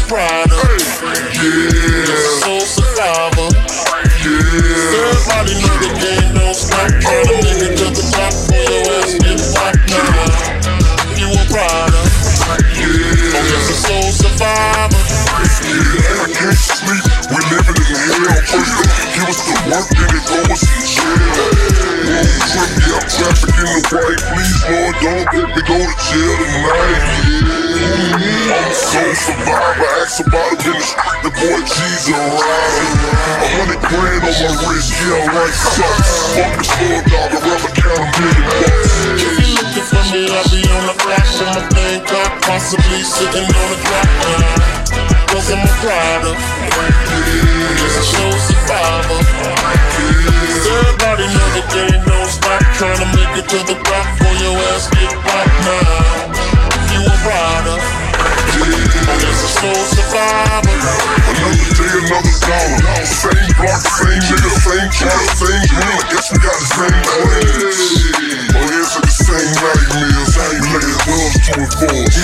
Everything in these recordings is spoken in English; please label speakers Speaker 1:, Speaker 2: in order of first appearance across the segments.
Speaker 1: product. Yeah, soul survivor. Yeah, everybody know the game don't stop. Tryna make it to the top for your ass get popped now. You a product. Yeah, I'm just a soul survivor.
Speaker 2: Yeah, I can't sleep. We living in hell. First give us the work, then they throw us in jail. Wrong trip, yeah, I'm trafficking the white. Please, Lord, don't let me go to jail tonight. Yeah, I'm a soul survivor. Ask about it in the street. The boy G's a rider. 100 grand on my wrist, yeah, right sucks. Fuck the $4 rubber, count $1 million.
Speaker 1: If you looking for me, I'll be on the flash in my thing car, possibly sitting on the drop line. Cause I'm a product. Just a soul survivor. Everybody know the game don't stop. Tryna make it to the top for your ass get popped now. You a product. Just a soul survivor.
Speaker 2: Another day, another dollar. Same block, same nigga, same child, same dream. I guess we got the same plans. Oh, yes, it's the same nightmares. We let it buzz to enforce.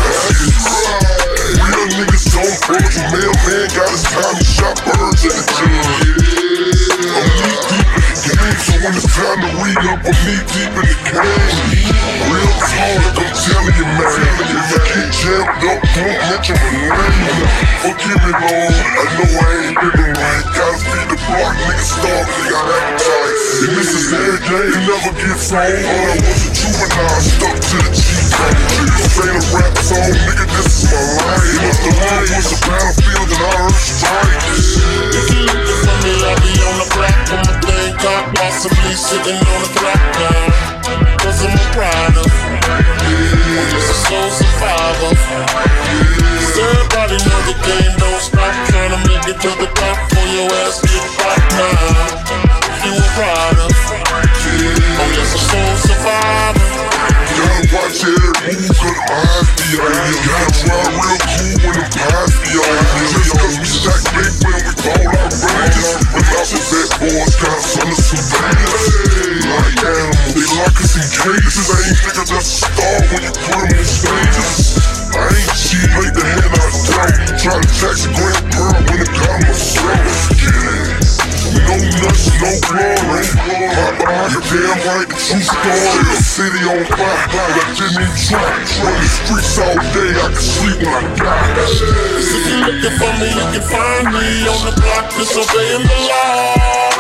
Speaker 2: Real niggas don't budge. A mailman got his time to shot birds at the judge. I'm knee deep in the game, so when it's time to read up, I'm knee deep in the game. Real talk, I'm telling you, man. If you get jammed up, don't mention my name. Forgive me, Lord, I know I ain't living right. Gotta feed the block, niggas starving, they got appetite. And this is every day, it never gets old. All I was a juvenile, stuck to the G-code. This ain't a rap song, nigga, this is my life. Must have learned was a battlefield and I heard strikes.
Speaker 1: If you looking for me, I'll be on the block with my thing car, possibly sitting on the clock now. Cause I'm a product. I'm just a soul survivor. Everybody know the game don't stop. Tryna make it to the top for your ass get popped now. You a product. I'm just a soul survivor.
Speaker 2: Gotta watch every move, cause my eyes be on you. Gotta try real cool when them pies be on you. Just cause we stack big when we ball out ranges. Without the bad boys, got us under surveillance. Like animals, they lock us in cages. Ain't nigga that's a star when you put them on stages. I ain't cheat, laid the hand out of throat. Try to tax a grand pearl when it got myself. Yeah. No nuts, no glory. You're damn right, the true story. The city on fire, I didn't even try. Run the streets all day, I can sleep when I die.
Speaker 1: If you looking for me, you can find me on the block, disobeying the law.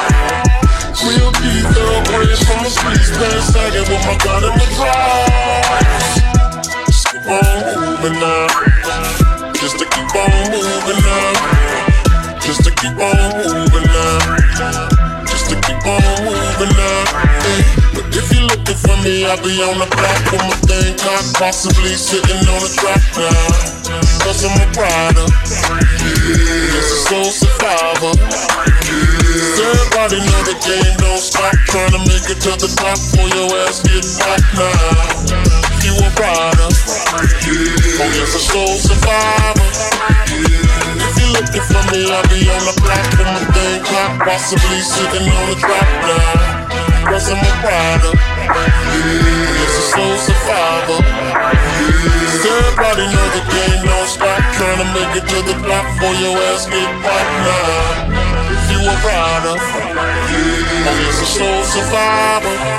Speaker 1: Real D, thoroughbred from the streets, pants sagging with my gun in my drawers. Just keep on moving now. Just to keep on moving now. Just to keep on moving now. Just to keep on moving now. Hey, but if you looking for me, I'll be on the block with my thing cocked, possibly sitting on the track now. Cause I'm a product. Just a soul survivor. Everybody know the game don't stop. Tryna make it to the top for your ass get popped now. You a product. I'm just a soul survivor. If you looking for me, I'll be on the block with my thing cocked, possibly sitting on the drop now. Cause I'm a product. Just a soul survivor. Everybody know the game don't stop. Tryna make it to the block for your ass get popped now. You a product. I'm just a soul survivor.